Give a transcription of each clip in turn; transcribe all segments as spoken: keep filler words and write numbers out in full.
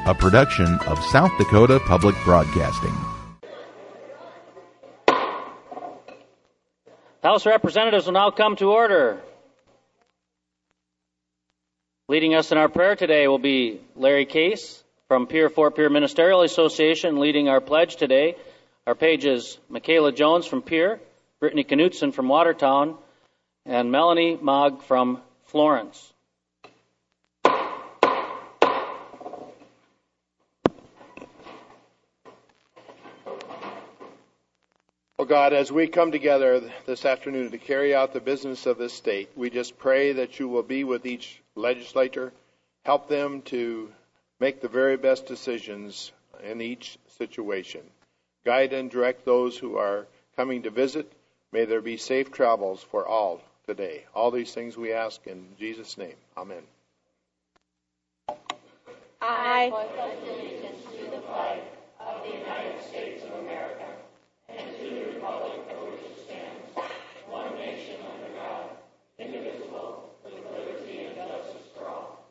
a production of South Dakota Public Broadcasting. House of Representatives will now come to order. Leading us in our prayer today will be Larry Case from Pierre Fort Pierre Ministerial Association. Leading our pledge today are pages Michaela Jones from Pierre, Brittany Knutson from Watertown, and Melanie Mogg from Florence. Oh God, as we come together this afternoon to carry out the business of this state, we just pray that you will be with each legislator, help them to make the very best decisions in each situation. Guide and direct those who are coming to visit. May there be safe travels for all today. All these things we ask in Jesus' name. Amen. I pledge allegiance to the flag of the United States of America and to the republic for which it stands, one nation under God, indivisible, with liberty and justice for all.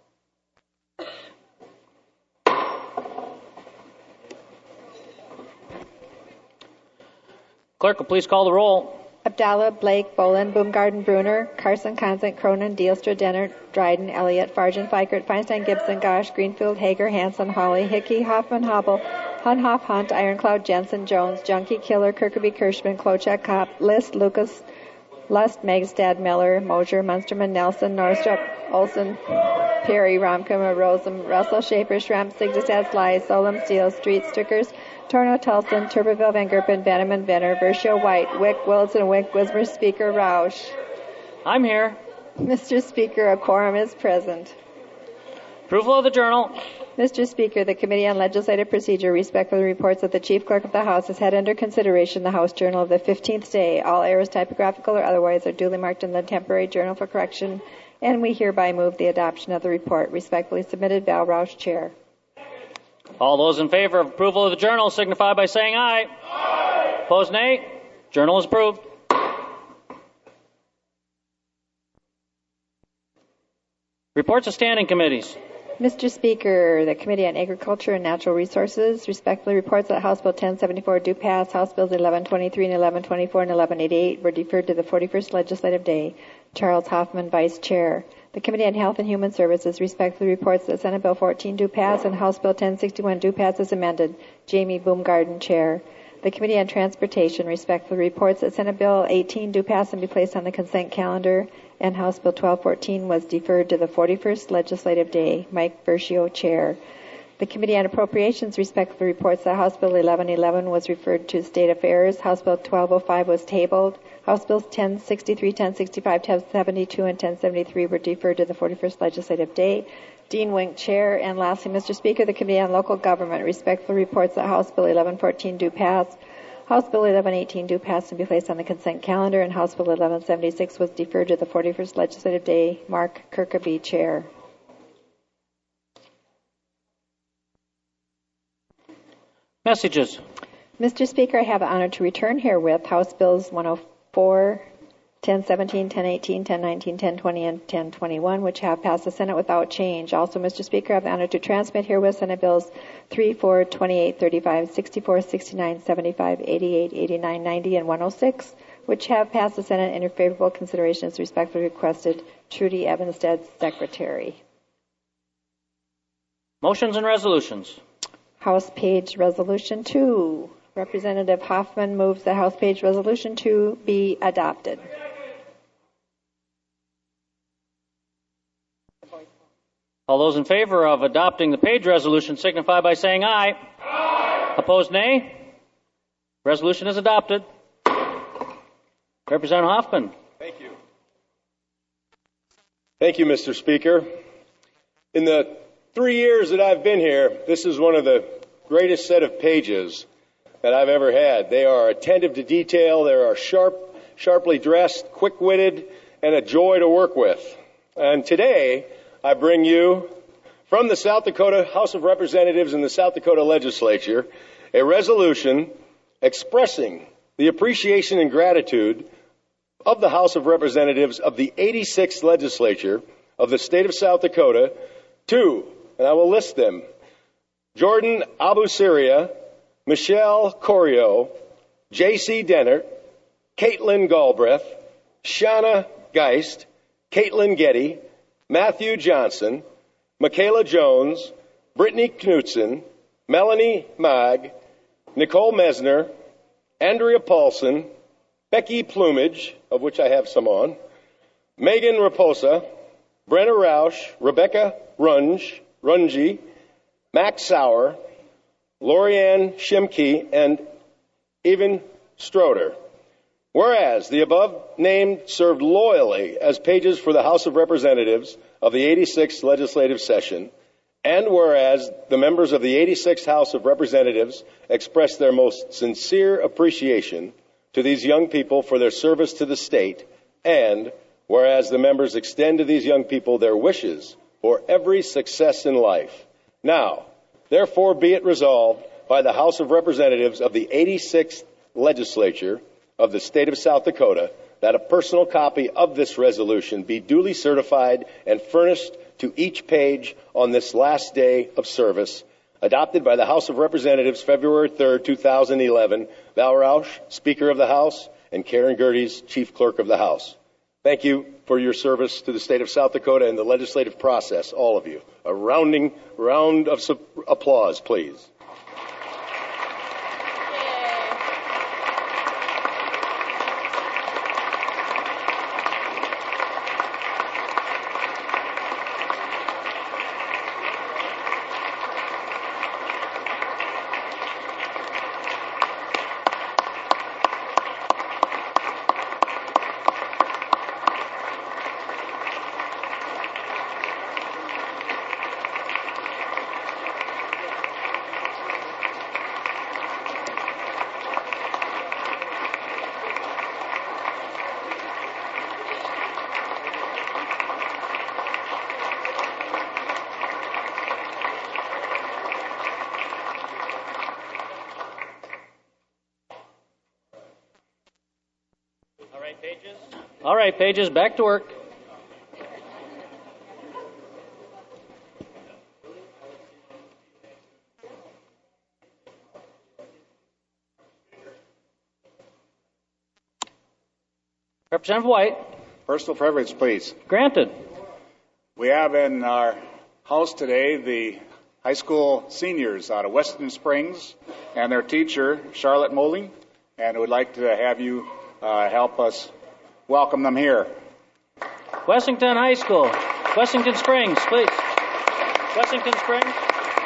Clerk will please call the roll. Abdallah, Blake, Boland, Baumgarten, Bruner, Carson, Consent, Cronin, Dealstra, Dennert, Dryden, Elliott, Fargen, Fikert, Feinstein, Gibson, Gosh, Greenfield, Hager, Hanson, Hawley, Hickey, Hoffman, Hobble, Hunhoff, Hunt, Ironcloud, Jensen, Jones, Junkie, Killer, Kirkeby, Kirschman, Klochak, Kopp, List, Lucas, Lust, Megstad, Miller, Mosier, Munsterman, Nelson, Norstrup, Olson, Perry, Romkema, Rosem, Russell, Schaefer, Schramp, Sigdestad, Sly, Solem, Steele, Street, Strickers, Torno, Tulson, Turbeville, Van Gerpen, Vanneman, Venner, Versio, White, Wick, Wilson, Wick, Wismer, Speaker, Roush. I'm here. Mister Speaker, a quorum is present. Approval of the journal. Mister Speaker, the Committee on Legislative Procedure respectfully reports that the Chief Clerk of the House has had under consideration the House Journal of the fifteenth day. All errors, typographical or otherwise, are duly marked in the temporary journal for correction, and we hereby move the adoption of the report. Respectfully submitted, Val Roush, Chair. All those in favor of approval of the journal signify by saying aye. Aye. Opposed, nay. Journal is approved. Reports of standing committees. Mister Speaker, the Committee on Agriculture and Natural Resources respectfully reports that House Bill ten seventy-four do pass. House Bills eleven twenty-three and eleven twenty-four and eleven eighty-eight were deferred to the forty-first legislative day. Charles Hoffman, Vice Chair. The Committee on Health and Human Services respectfully reports that Senate Bill fourteen do pass and House Bill ten sixty-one do pass as amended. Jamie Baumgarten, Chair. The Committee on Transportation respectfully reports that Senate Bill eighteen do pass and be placed on the consent calendar, and House Bill twelve fourteen was deferred to the forty-first legislative day. Mike Versio, Chair. The Committee on Appropriations respectfully reports that House Bill eleven eleven was referred to State Affairs. House Bill twelve oh five was tabled. House Bills ten sixty-three, ten sixty-five, ten seventy-two, and ten seventy-three were deferred to the forty-first legislative day. Dean Wink, Chair. And lastly, Mister Speaker, the Committee on Local Government respectfully reports that House Bill eleven fourteen do pass. House Bill eleven eighteen do pass and be placed on the consent calendar, and House Bill eleven seventy-six was deferred to the forty-first legislative day. Mark Kirkeby, Chair. Messages. Mister Speaker, I have the honor to return herewith House Bills one oh four, ten seventeen, ten eighteen, ten nineteen, ten twenty, and ten twenty-one, which have passed the Senate without change. Also, Mister Speaker, I have the honor to transmit herewith Senate Bills three, four, twenty-eight, thirty-five, sixty-four, sixty-nine, seventy-five, eighty-eight, eighty-nine, ninety, and one oh six, which have passed the Senate in favorable consideration as respectfully requested. Trudy Evanstead, Secretary. Motions and resolutions. House Page Resolution two. Representative Hoffman moves that House Page Resolution two be adopted. All those in favor of adopting the Page Resolution signify by saying aye. Aye. Opposed, nay. Resolution is adopted. Representative Hoffman. Thank you. Thank you, Mister Speaker. In the three years that I've been here, this is one of the greatest set of pages that I've ever had. They are attentive to detail, they are sharp, sharply dressed, quick-witted, and a joy to work with. And today, I bring you from the South Dakota House of Representatives and the South Dakota Legislature a resolution expressing the appreciation and gratitude of the House of Representatives of the eighty-sixth Legislature of the state of South Dakota to, and I will list them, Jordan Abu-Syria, Michelle Corio, J C Dennert, Caitlin Galbraith, Shauna Geist, Caitlin Getty, Matthew Johnson, Michaela Jones, Brittany Knutson, Melanie Mag, Nicole Mesner, Andrea Paulson, Becky Plumage, of which I have some on, Megan Raposa, Brenna Roush, Rebecca Runge, Runge, Max Sauer, Lorianne Shimke, and Evan Stroder. Whereas the above named served loyally as pages for the House of Representatives of the eighty-sixth legislative session, and whereas the members of the eighty-sixth House of Representatives expressed their most sincere appreciation to these young people for their service to the state, and whereas the members extend to these young people their wishes for every success in life. Now, therefore be it resolved by the House of Representatives of the eighty-sixth Legislature of the State of South Dakota that a personal copy of this resolution be duly certified and furnished to each page on this last day of service, adopted by the House of Representatives February third, two thousand eleven, Val Roush, Speaker of the House, and Karen Gerdes, Chief Clerk of the House. Thank you for your service to the State of South Dakota and the legislative process, all of you. A rounding round of su- applause, please. All right, pages, back to work. Representative White. Personal privilege, please. Granted. We have in our house today the high school seniors out of Weston Springs and their teacher, Charlotte Moling, and would like to have you uh, help us welcome them here. Wessington High School. Wessington Springs, please. Wessington Springs.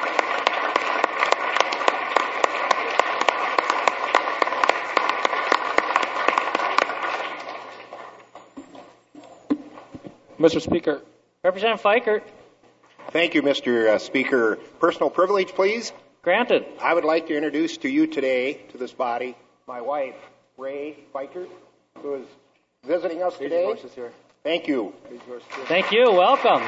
Mister Speaker. Representative Fikert. Thank you, Mister Uh, Speaker. Personal privilege, please. Granted. I would like to introduce to you today, to this body, my wife, Ray Fikert, who is visiting us today. Here. Thank you. Thank you. Welcome.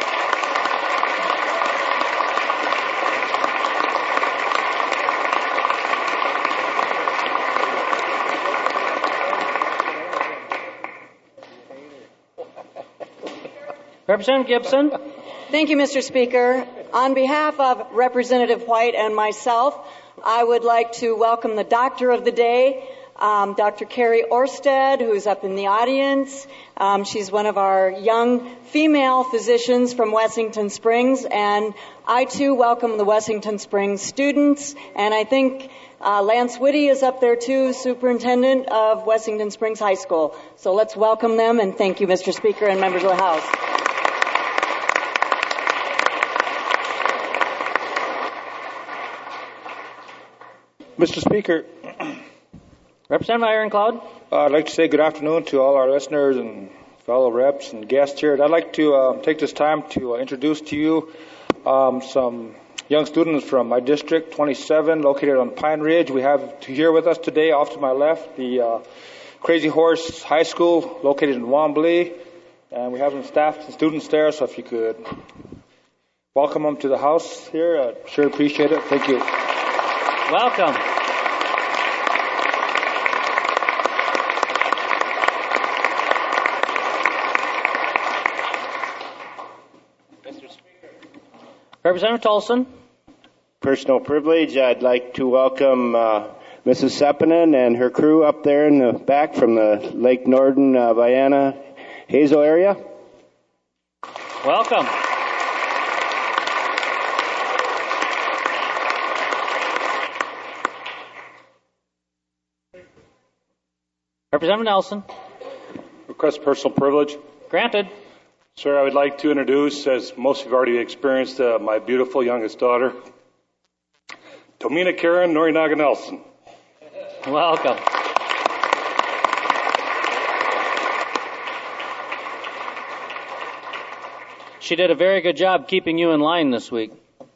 Representative Gibson. Thank you, Mister Speaker. On behalf of Representative White and myself, I would like to welcome the doctor of the day, um, Doctor Carrie Orsted, who's up in the audience. Um, she's one of our young female physicians from Wessington Springs, and I, too, welcome the Wessington Springs students, and I think uh, Lance Whitty is up there, too, superintendent of Wessington Springs High School. So let's welcome them, and thank you, Mister Speaker and members of the House. Mister Speaker. Representative Ironclad. Uh, I'd like to say good afternoon to all our listeners and fellow reps and guests here. I'd like to uh, take this time to uh, introduce to you um, some young students from my district, twenty-seven, located on Pine Ridge. We have here with us today, off to my left, the uh, Crazy Horse High School, located in Wombly. And we have some staff and students there, so if you could welcome them to the house here, I'd sure appreciate it. Thank you. Welcome. Mister Speaker. Representative Tolson. personal privilege, I'd like to welcome uh, Missus Sepinen and her crew up there in the back from the Lake Norden, uh, Vienna, Hazel area. Welcome. Representative Nelson. Request personal privilege. Granted. Sir, I would like to introduce, as most of you have already experienced, uh, my beautiful youngest daughter, Tomina Karen Norinaga Nelson. Welcome. She did a very good job keeping you in line this week.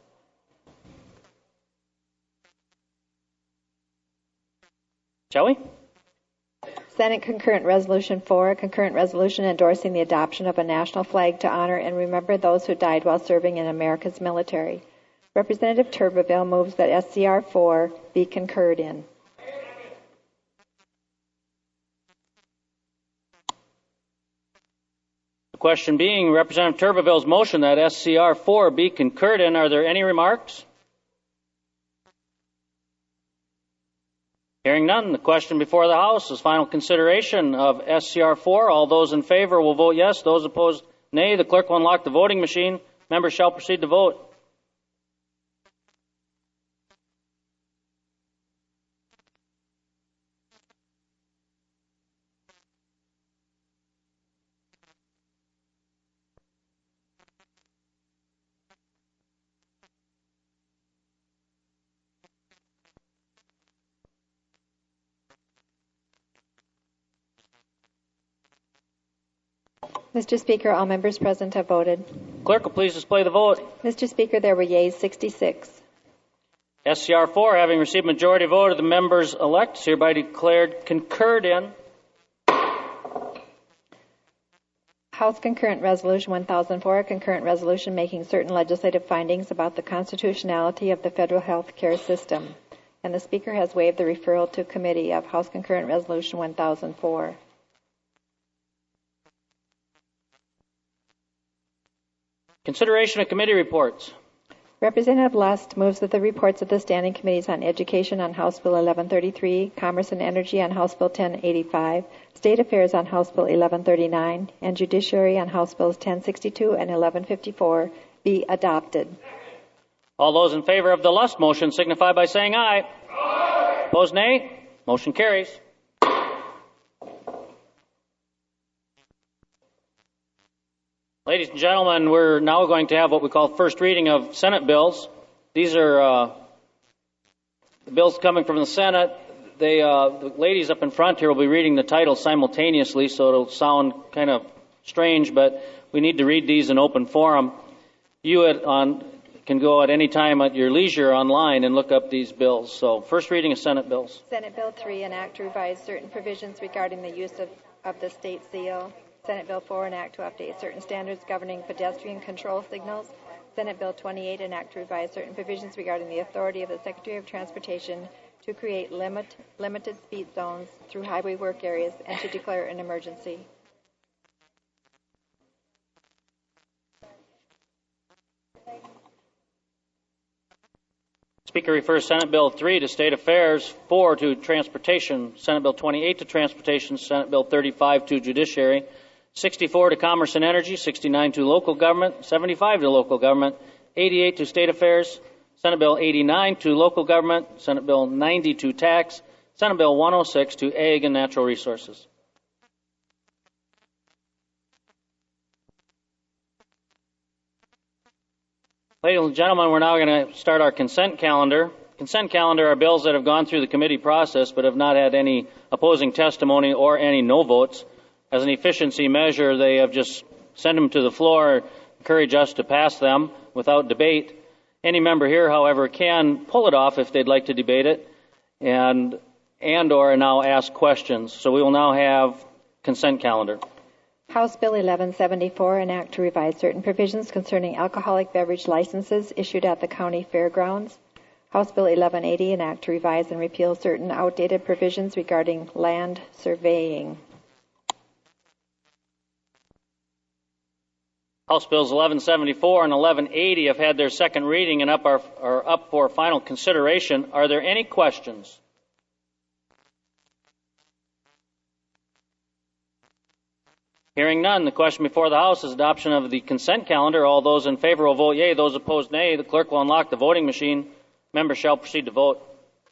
Shall we? Senate Concurrent Resolution four, a concurrent resolution endorsing the adoption of a national flag to honor and remember those who died while serving in America's military. Representative Turbeville moves that S C R four be concurred in. The question being Representative Turbeville's motion that S C R four be concurred in. Are there any remarks? Hearing none, the question before the House is final consideration of S C R four. All those in favor will vote yes. Those opposed, nay. The clerk will unlock the voting machine. Members shall proceed to vote. Mister Speaker, all members present have voted. Clerk will please display the vote. Mister Speaker, there were yeas sixty-six. S C R four, having received majority vote of the members elect, is hereby declared concurred in. House Concurrent Resolution one thousand four, a concurrent resolution making certain legislative findings about the constitutionality of the federal health care system. And the Speaker has waived the referral to committee of House Concurrent Resolution one thousand four. Consideration of committee reports. Representative Lust moves that the reports of the standing committees on Education on House Bill eleven thirty-three, Commerce and Energy on House Bill ten eighty-five, State Affairs on House Bill eleven thirty-nine, and Judiciary on House Bills ten sixty-two and eleven fifty-four be adopted. All those in favor of the Lust motion signify by saying aye. Aye. Opposed, nay. Motion carries. Ladies and gentlemen, we're now going to have what we call first reading of Senate bills. These are uh, the bills coming from the Senate. They, uh, the ladies up in front here will be reading the title simultaneously, so it'll sound kind of strange, but we need to read these in open forum. You at, on, can go at any time at your leisure online and look up these bills. So first reading of Senate bills. Senate Bill three, an act to revise certain provisions regarding the use of, of the state seal. Senate Bill four, an act to update certain standards governing pedestrian control signals. Senate Bill twenty-eight, an act to revise certain provisions regarding the authority of the Secretary of Transportation to create limit, limited speed zones through highway work areas and to declare an emergency. Speaker refers Senate Bill three to State Affairs, four to Transportation, Senate Bill twenty-eight to Transportation, Senate Bill thirty-five to Judiciary, sixty-four to Commerce and Energy, sixty-nine to Local Government, seventy-five to Local Government, eighty-eight to State Affairs, Senate Bill eighty-nine to Local Government, Senate Bill ninety to Tax, Senate Bill one oh six to Ag and Natural Resources. Ladies and gentlemen, we're now going to start our consent calendar. Consent calendar are bills that have gone through the committee process but have not had any opposing testimony or any no votes. As an efficiency measure, they have just sent them to the floor, encourage us to pass them without debate. Any member here, however, can pull it off if they'd like to debate it and and or now ask questions. So we will now have consent calendar. House Bill eleven seventy-four, an act to revise certain provisions concerning alcoholic beverage licenses issued at the county fairgrounds. House Bill eleven eighty, an act to revise and repeal certain outdated provisions regarding land surveying. House Bills eleven seventy-four and eleven eighty have had their second reading and up are, are up for final consideration. Are there any questions? Hearing none, the question before the House is adoption of the consent calendar. All those in favor will vote yea. Those opposed, nay. The clerk will unlock the voting machine. Members shall proceed to vote.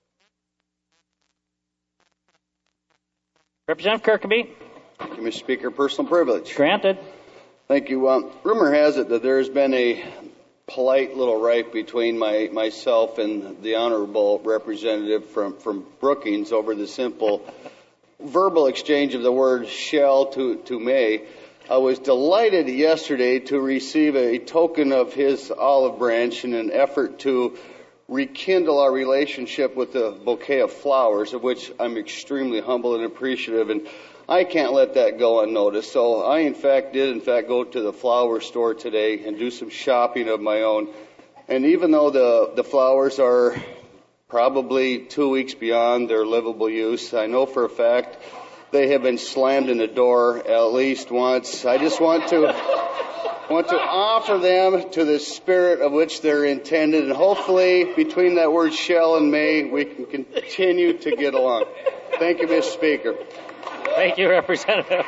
Representative Kirkeby. Thank you, Mister Speaker. Personal privilege. Granted. Thank you. Um, rumor has it that there has been a polite little rife between my, myself and the honorable representative from, from Brookings over the simple verbal exchange of the word shall to, to may. I was delighted yesterday to receive a token of his olive branch in an effort to rekindle our relationship with a bouquet of flowers, of which I'm extremely humble and appreciative, and I can't let that go unnoticed. So I, in fact, did, in fact, go to the flower store today and do some shopping of my own. And even though the, the flowers are probably two weeks beyond their livable use, I know for a fact they have been slammed in the door at least once. I just want to want to offer them to the spirit of which they're intended, and hopefully between that word shall and may we can continue to get along. Thank you, Mister Speaker. Thank you, Representative.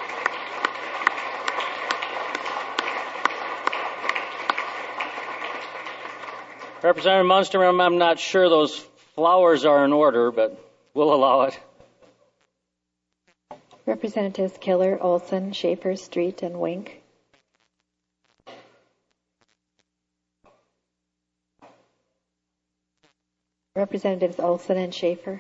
Representative Munster, I'm, I'm not sure those flowers are in order, but we'll allow it. Representatives Killer, Olson, Schaefer, Street, and Wink. Representatives Olson and Schaefer.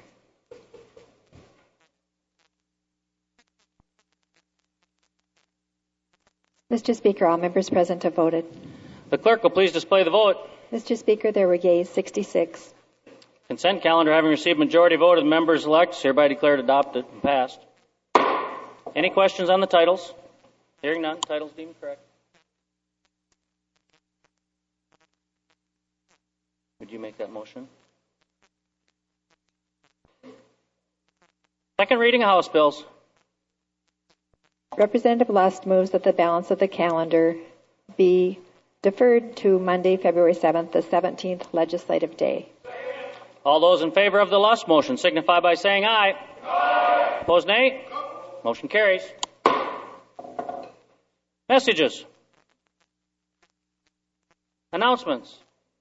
Mister Speaker, all members present have voted. The clerk will please display the vote. Mister Speaker, there were yeas sixty-six. Consent calendar having received majority vote of the members elect is hereby declared adopted and passed. Any questions on the titles? Hearing none, titles deemed correct. Would you make that motion? Second reading of House bills. Representative Lust moves that the balance of the calendar be deferred to Monday, February seventh, the seventeenth legislative day. All those in favor of the Lust motion signify by saying aye. Aye. Opposed, nay. Motion carries. Messages. Announcements.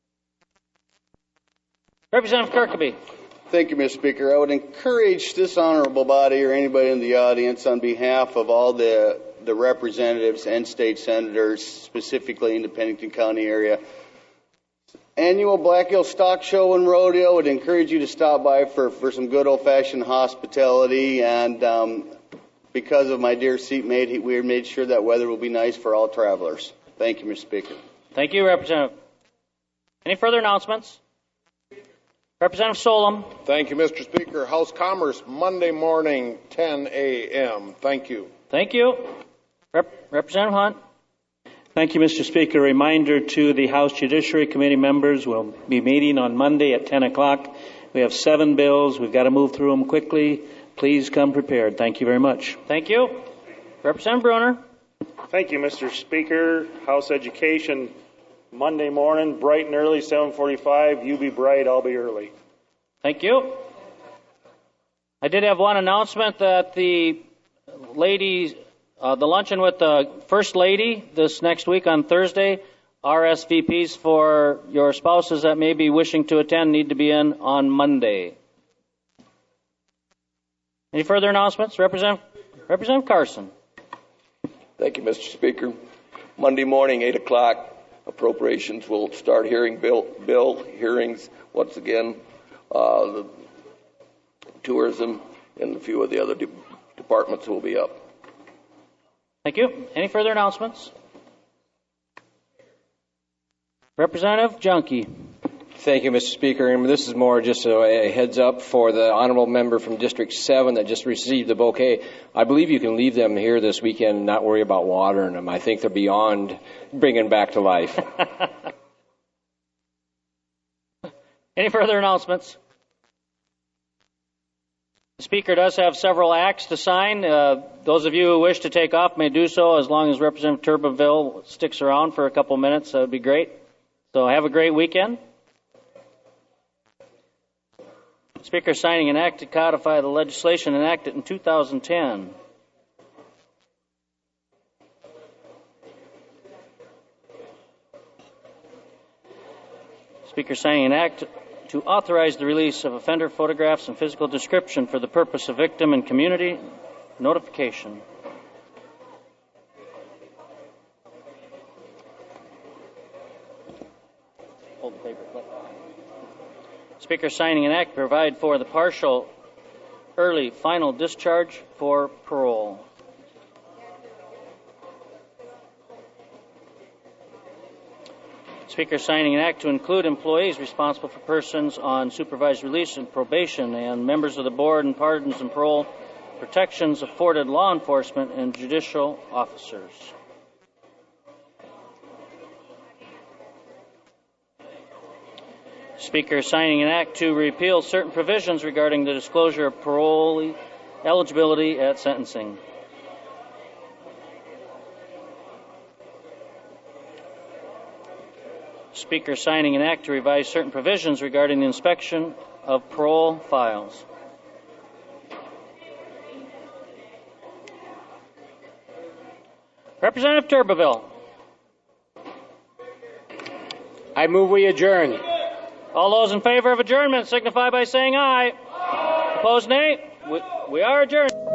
Representative Kirkeby. Thank you, Mister Speaker. I would encourage this honorable body or anybody in the audience on behalf of all the, the representatives and state senators, specifically in the Pennington County area, annual Black Hill Stock Show and Rodeo. Would encourage you to stop by for, for some good old-fashioned hospitality. And um, because of my dear seatmate, we made sure that weather will be nice for all travelers. Thank you, Mister Speaker. Thank you, Representative. Any further announcements? Representative Solom. Thank you, Mister Speaker. House Commerce, Monday morning, ten a.m. Thank you. Thank you. Rep- Representative Hunt. Thank you, Mister Speaker. A reminder to the House Judiciary Committee members, we'll be meeting on Monday at ten o'clock. We have seven bills. We've got to move through them quickly. Please come prepared. Thank you very much. Thank you. Representative Bruner. Thank you, Mister Speaker. House Education, Monday morning, bright and early, seven forty-five. You be bright, I'll be early. Thank you. I did have one announcement that the ladies, uh, the luncheon with the First Lady this next week on Thursday, R S V Ps for your spouses that may be wishing to attend need to be in on Monday. Any further announcements? Representative, Representative Carson. Thank you, Mister Speaker. Monday morning, eight o'clock. Appropriations will start hearing bill, bill hearings once again. Uh, the tourism and a few of the other de- departments will be up. Thank you. Any further announcements? Representative Junkie. Thank you, Mister Speaker. And this is more just a, a heads up for the honorable member from District seven that just received the bouquet. I believe you can leave them here this weekend and not worry about watering them. I think they're beyond bringing back to life. Any further announcements? The Speaker does have several acts to sign. Uh, those of you who wish to take off may do so as long as Representative Turbeville sticks around for a couple minutes. That would be great. So have a great weekend. The Speaker is signing an act to codify the legislation enacted in two thousand ten. Speaker signing an act to authorize the release of offender photographs and physical description for the purpose of victim and community notification. Hold the paper clip. Speaker signing an act to provide for the partial early final discharge for parole. Speaker signing an act to include employees responsible for persons on supervised release and probation and members of the board and pardons and parole protections afforded law enforcement and judicial officers. Speaker signing an act to repeal certain provisions regarding the disclosure of parole eligibility at sentencing. Speaker signing an act to revise certain provisions regarding the inspection of parole files. Representative Turbeville. I move we adjourn. All those in favor of adjournment signify by saying aye. Aye. Opposed, nay. We, we are adjourned.